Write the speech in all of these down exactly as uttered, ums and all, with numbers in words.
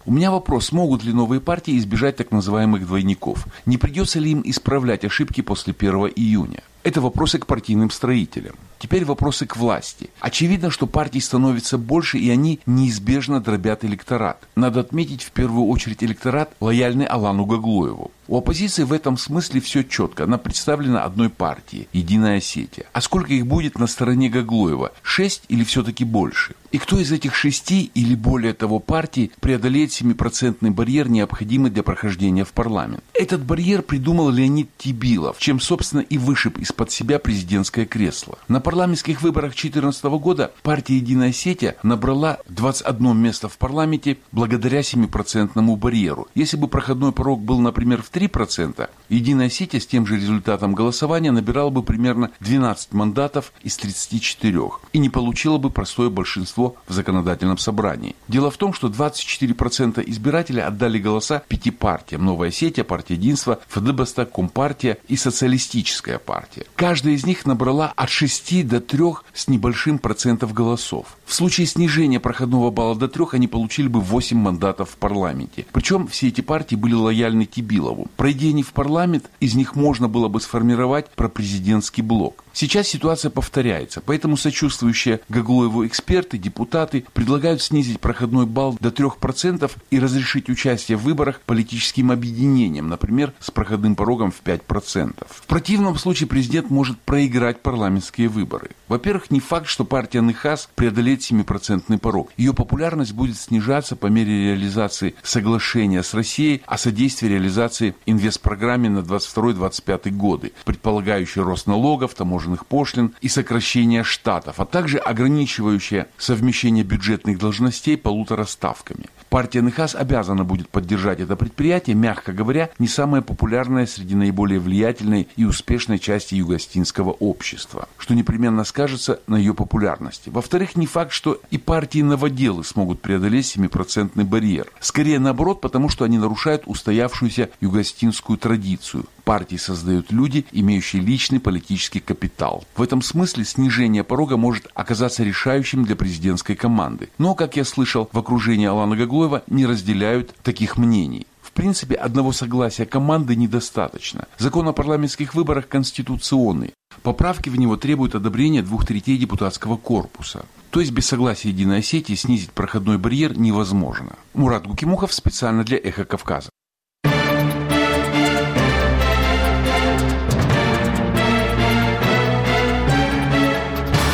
У меня вопрос, смогут ли новые партии избежать так называемых двойников? Не придется ли им исправлять ошибки после первого июня? Это вопросы к партийным строителям. Теперь вопросы к власти. Очевидно, что партий становится больше, и они неизбежно дробят электорат. Надо отметить в первую очередь электорат, лояльный Алану Гаглоеву. У оппозиции в этом смысле все четко. Она представлена одной партией – Единая Осетия. А сколько их будет на стороне Гаглоева? Шесть или все-таки больше? И кто из этих шести или более того партий преодолеет семипроцентный барьер, необходимый для прохождения в парламент? Этот барьер придумал Леонид Тибилов, чем, собственно, и вышиб из-под себя президентское кресло. На парламентских выборах две тысячи четырнадцатого года партия «Единая Осетия» набрала двадцать одно место в парламенте благодаря семипроцентному барьеру. Если бы проходной порог был, например, в три процента, «Единая Осетия» с тем же результатом голосования набирала бы примерно двенадцать мандатов из тридцати четырёх и не получила бы простое большинство в законодательном собрании. Дело в том, что двадцать четыре процента избирателей отдали голоса пяти партиям: «Новая Осетия», «Партия единства», ФДБСТ, Компартия и Социалистическая партия. Каждая из них набрала от шести до трёх с небольшим процентов голосов. В случае снижения проходного балла до трех они получили бы восемь мандатов в парламенте. Причем все эти партии были лояльны Тибилову. Пройдя они в парламент, из них можно было бы сформировать пропрезидентский блок. Сейчас ситуация повторяется, поэтому сочувствующие Гаглоеву эксперты, депутаты предлагают снизить проходной балл до трех процентов и разрешить участие в выборах политическим объединениям, например, с проходным порогом в пять процентов. В противном случае президент может проиграть парламентские выборы. Во-первых, не факт, что партия НХАС преодолеет семипроцентный порог. Ее популярность будет снижаться по мере реализации соглашения с Россией о содействии реализации инвестпрограмме на двадцать второй - двадцать пятый годы, предполагающей рост налогов, таможенных пошлин и сокращение штатов, а также ограничивающая совмещение бюджетных должностей полутораставками. Партия НХАС обязана будет поддержать это предприятие, мягко говоря, не самое популярное среди наиболее влиятельной и успешной части югоостинского общества, что непременно скажется на ее популярности. Во-вторых, не факт, что и партии-новоделы смогут преодолеть семипроцентный барьер. Скорее наоборот, потому что они нарушают устоявшуюся югоостинскую традицию. Партии создают люди, имеющие личный политический капитал. В этом смысле снижение порога может оказаться решающим для президентской команды. Но, как я слышал, в окружении Алана Гаглоева не разделяют таких мнений. В принципе, одного согласия команды недостаточно. Закон о парламентских выборах конституционный. Поправки в него требуют одобрения двух третей депутатского корпуса. То есть без согласия Единой Осетии снизить проходной барьер невозможно. Мурат Гукимухов специально для «Эхо Кавказа».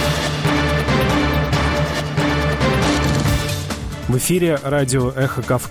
В эфире радио «Эхо Кавказа».